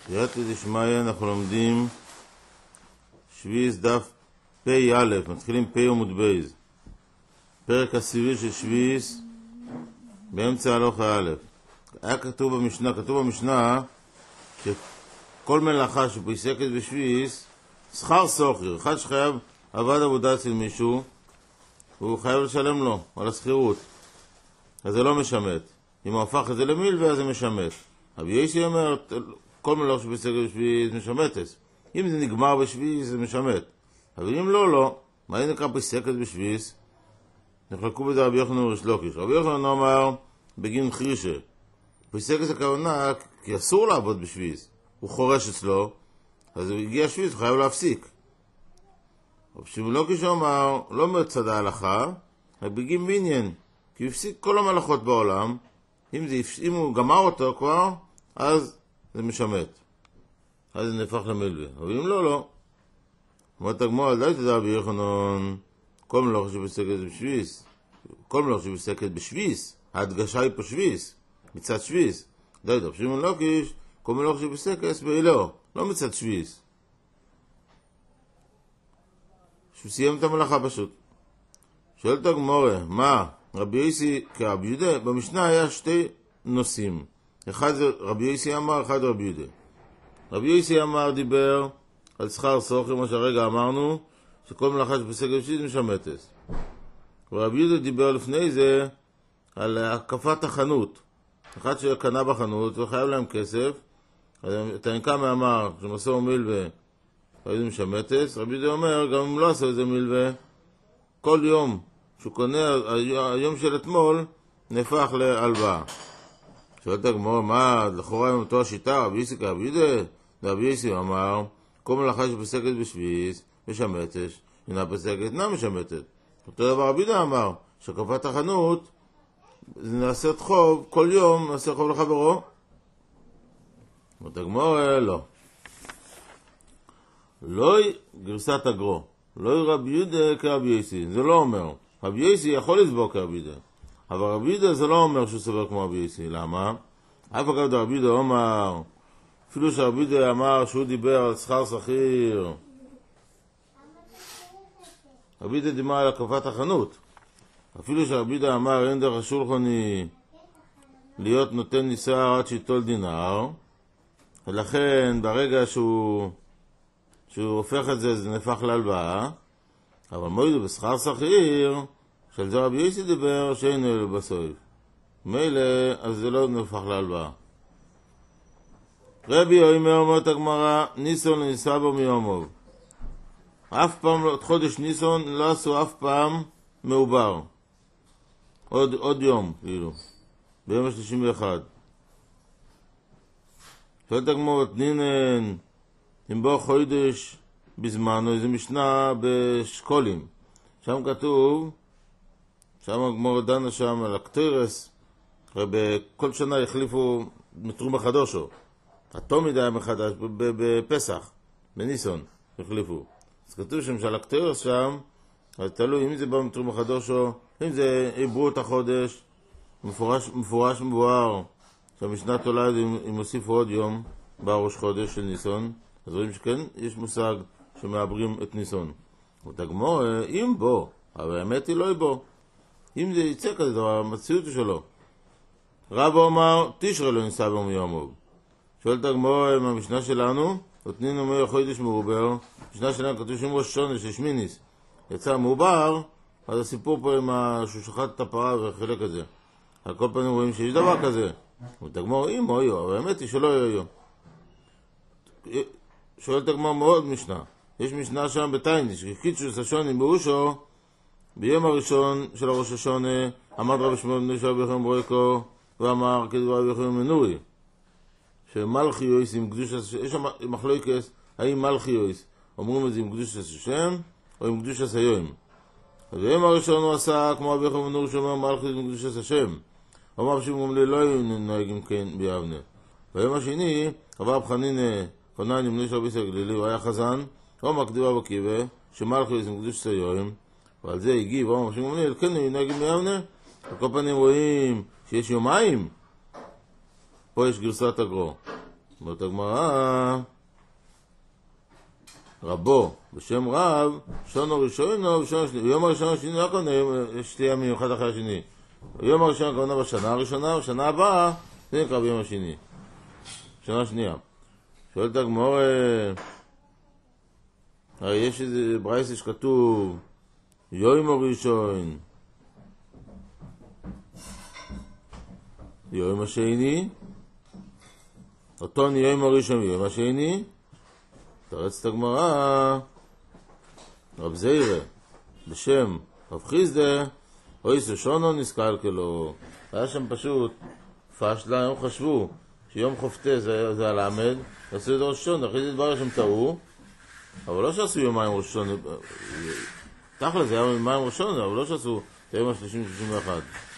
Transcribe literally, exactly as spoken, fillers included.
סייעתא דשמיא, אנחנו לומדים שביעיס דף פי א', מתחילים פי עמוד בייז. פרק עשירי של שביעיס, באמצע הלכה א'. היה כתוב במשנה, כתוב במשנה שכל מלאכה שפסקת בשביעיס, שכר סוחר, אחד שחייב עבד עבודה אצל מישהו, הוא חייב לשלם לו על השכירות. אז זה לא משמט. אם הוא הפך את זה למילווה, אז זה משמט. רבי יוסי אומר, כל מלאכה שפסקת בשביעיס משמטת. אם זה נגמר בשביעיס, זה משמט. אבל אם לא, לא. מה זה נקרא פסקת בשביעיס? נחלקו בזה רבי יוחנן וריש לקיש. רבי יוחנן אמר בגין חירשה. פסקת הכוונה, כי אסור לעבוד בשביעיס. הוא חורש אצלו, אז הוא הגיע שביעיס, הוא חייב להפסיק. רבי שמעון לקיש אמר, לא מצד ההלכה, רק בגין בניין. כי הוא הפסיק כל המלאכות בעולם. אם, זה, אם הוא גמר אותו כבר, אז זה משמט. אז זה נהפך למילווה. אבל אם לא, לא. אומרת הגמרא, אל די תדע רבי יוחנן, כל מלאכה שפסקת בשביעיס. כל מלאכה שפסקת בשביעיס. ההדגשה היא פה שביעיס. מצד שביעיס. די, רבי שמעון לקיש, כל מלאכה שפסקת באילו. לא מצד שביעיס. שהוא סיים את המלאכה פשוט. שואלת הגמרא, מה? רבי יוסי כרבי יהודה, במשנה היה שתי נושאים. אחד זה רבי יוסי אמר, אחד רבי יהודה. רבי יוסי אמר, דיבר על שכר סוחר, מה שהרגע אמרנו, שכל מלאכה שפסקת בשביעיס משמטת. ורבי יהודה דיבר לפני זה על הקפת החנות. אחד שקנה בחנות וחייב להם כסף, את הנקמה אמר, שמסור מילווה, זה משמטת. רבי יהודה אומר, גם אם לא עשו את זה מילווה, כל יום שהוא קונה, היום של אתמול, נהפך להלוואה. שואלת הגמרא, מה, לכאורה עם אותו השיטה, רבי יוסי כרבי יהודה? רבי יוסי אמר, כל מלאכה שפסקת בשביעיס, משמטת, אינה פסקת, אינה משמטת. אותו דבר רבי יהודה אמר, שקפת החנות, זה נעשית חוב, כל יום נעשה חוב לחברו. אומרת הגמרא, לא. לא גרסת הגרו, לא רבי יהודה כרבי יוסי, זה לא אומר. רבי יוסי יכול לסבור כרבי יהודה, אבל רבי יהודה זה לא אומר שהוא סובר כמו רבי יוסי. למה? אף אגב רבי יהודה אומר, אפילו שרבי יהודה אמר שהוא דיבר על שכר שכיר, רבי יהודה דיבר על הקפת החנות. אפילו שרבי יהודה אמר אין דרך השולחני להיות נותן ניסר עד שיטול דינר, ולכן ברגע שהוא שהוא הופך את זה, זה נהפך להלוואה. אבל מוידו בשכר שכיר, של זה רבי יוסי דיבר, שאין אלו בסוף. מילא, אז זה לא נהפך להלוואה. רבי אומר, אומרת הגמרא, ניסון לניסה בו מיומוב. אף פעם, חודש ניסון, לא עשו אף פעם מעובר. עוד, עוד יום, כאילו. ביום ה-שלושים ואחת. שואלת הגמרא, תנינן, אם בוא חודש בזמנו, איזו משנה בשקולים. שם כתוב, שם הגמרא דנה שם על הקטרס, בכל שנה החליפו מתרומה חדושו. התומיד היה מחדש, בפסח, בניסון, החליפו. אז כתוב שם שעל הקטרס שם, אז תלוי אם זה בא מתרומה חדושו, אם זה עברו את החודש, מפורש, מפורש מבואר, שהמשנה תולד אם הוסיפו עוד יום, בראש חודש של ניסון, אז רואים שכן, יש מושג שמעברים את ניסון. ותגמור, אם בו, אבל האמת היא לא בו. אם זה יצא כזה דבר, המציאות שלו. רב אומר, תשרה לא ניסה בו מיומוב. שואל תגמור, מהמשנה שלנו, ותנין אומר חודש מעובר, משנה שלנו כתוב שם ראש שונה של שמיניס, יצא מעובר, אז הסיפור פה עם שהוא שחט את הפרה וחלק את זה. על כל פנים רואים שיש דבר כזה. ותגמור, אם או יו, אבל האמת היא שלא יו יו. שואלת הגמרא מאוד משנה. יש משנה שם בתייניש, קיצ'וס השונים באושו, ביום הראשון של הראש השונה, עמד רבי שמעון בן יהושע ביחם ברויקו, ואמר כדבר רבי יוחנן מנורי, שמלכי יויס עם קדושת, יש שם מחלוקת, האם מלכי יויס, אומרים את זה עם קדושת השם, או עם קדושת היום. אז ביום הראשון הוא עשה, כמו רבי יוחנן מנורי, שאומר מלכי עם קדושת השם. אמר שמום לי לא היו נוהגים כן ביבנה. ביום השני, עבר בחנין, חנן עם נשא ביסר גלילי, הוא היה חזן, הוא מקדיבה בקיבה, שמלכי עם קדושת היום, ועל זה הגיב, הוא אמר שמום לי, כן היו נוהגים ביבנה. על כל פנים רואים שיש יומיים, פה יש גרסת הגרו. אומרת הגמרא, רבו, בשם רב, שונו ראשונו ושונו שני. יום הראשון השני לא הכוונה שתי ימים אחד אחרי השני. יום הראשון הכוונה בשנה הראשונה, בשנה הבאה, זה נקרא ביום השני. שנה שנייה. שואלת הגמרא, הרי יש איזה ברייתא שכתוב, יום הראשון, יום השני, אותו יום הראשון ויום השני, תרצת הגמרא, רב זיירה, בשם רב חיסדא, אוי סשונו נסקל כלו. היה שם פשוט פשלה, הם חשבו שיום חופתה זה, זה הלמד, עשו את ראש שונה, אחרי זה דבר שהם טעו, אבל לא שעשו יומיים ראש שונה, תכל'ס זה היה יומיים ראש שונה, אבל לא שעשו את היום השלושים ושלושים ואחת.